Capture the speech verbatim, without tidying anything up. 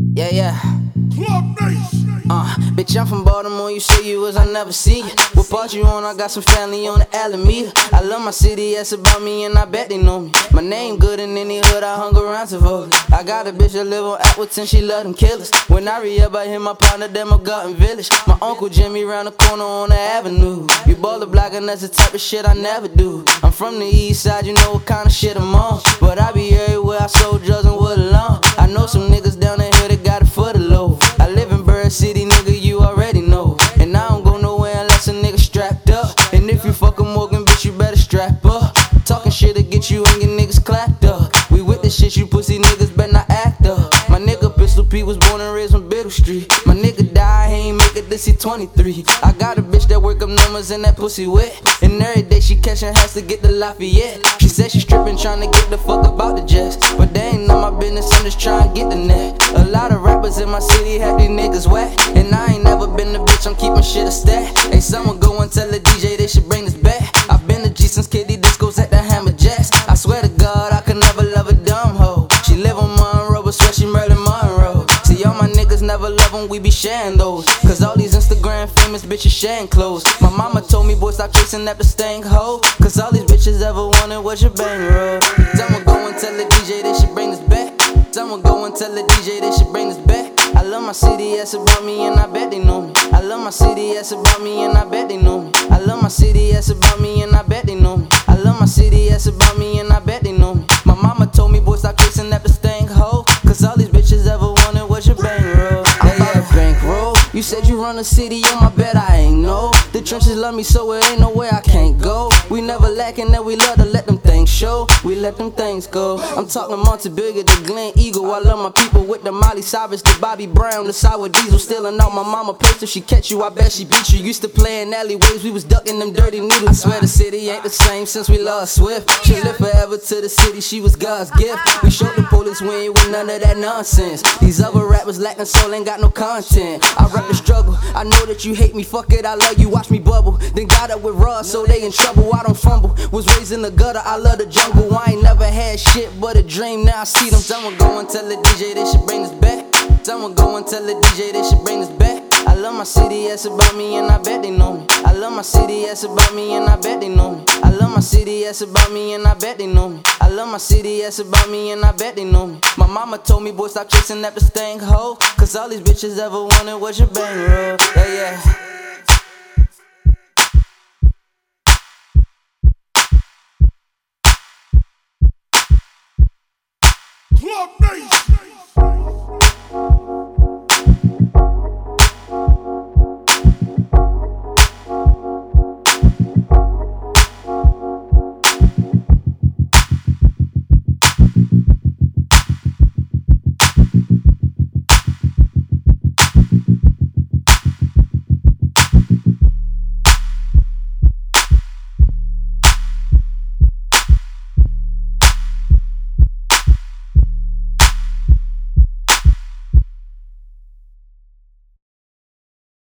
Yeah, yeah. Club Nation. Uh, bitch, I'm from Baltimore, you say you was, I never see you. What part you on? I got some family on the Alameda. I love my city, that's about me, and I bet they know me. My name good in any hood, I hung around Savoli. I got a bitch that live on Appleton, she love them killers. When I re-up, I hit my partner, them a Garden Village. My uncle Jimmy round the corner on the avenue. You baller block, and that's the type of shit I never do. I'm from the east side, you know what kind of shit I'm on. But I be everywhere, I sold drugs and wood alone. I know some niggas down there that got it for the low. I live in Bird City, nigga, you already know. And I don't go nowhere unless a nigga strapped up. And if you fuck a Morgan, bitch, you better strap up. Talking shit to get you and your niggas clapped up. We with the shit, you pussy niggas better not act up. My nigga Pistol P was born and raised on Biddle Street. My nigga died, he ain't make it this he twenty-three. I got a bitch that work up numbers and that pussy wet. And every day she catchin' has to get the Lafayette. She said she strippin' tryna get the fuck about the jets. But they ain't none my business, I'm just tryna get the net. A lot of rappers in my city have these niggas whack. And I ain't never been the bitch, I'm keepin' shit a stat. Hey, someone go and tell the D J they should bring this back. I've been to G since Kitty Discos at the Hammer Jacks. I swear to God, I could never love a dumb hoe. She live on Monroe, but swear she Marilyn Monroe. See, all my niggas never love them, we be sharing those. Cause all these Instagram famous bitches sharing clothes. My mama told me, boy, stop chasing after stank hoe. Cause all these bitches ever wanted was your bankroll. Someone go and tell the D J they should bring this back. Someone go and tell the D J they should bring this back. I love my city, that's about me, and I bet they know me. I love my city, that's about me, and I bet they know me. I love my city, that's about me, and I bet they know me. I love my city, that's about me, and I bet they know me. My mama told me, boy, stop chasing after stank hoe. Cause all these bitches ever wanted was your bankroll. Yeah, yeah, bankroll. You said you run the city, on my bet I ain't know. The trenches love me, so it ain't no way I can't go. We never lacking that we love to let them things show. We let them things go. I'm talking Monte Bigger, the Glen Eagle. I love my people with the Molly Cyrus, the Bobby Brown, the Sour Diesel. Stealing out my mama purse, if she catch you, I bet she beat you. Used to play in alleyways, we was ducking them dirty needles. I swear the city ain't the same since we lost Swift. She lived forever to the city, she was God's gift. We showed the police we ain't with none of that nonsense. These other rappers lacking soul, ain't got no content. I rap the struggle, I know that you hate me, fuck it, I love you, watch me bubble. Then got up with Ross, so they in trouble, I don't fumble. Was raised in the gutter, I love the jungle. I ain't never had shit but a dream, now I see them. Someone go and tell the D J they should bring this back. Someone go and tell the D J they should bring this back. I love my city, that's about me, and I bet they know me. I love my city, that's about me, and I bet they know me. I love my city, that's about me, and I bet they know me. I love my city, that's about me, and I bet they know me. My mama told me, boy, stop chasing after stank hoe. Cause all these bitches ever wanted was your bankroll. Yeah, yeah. Club Nation.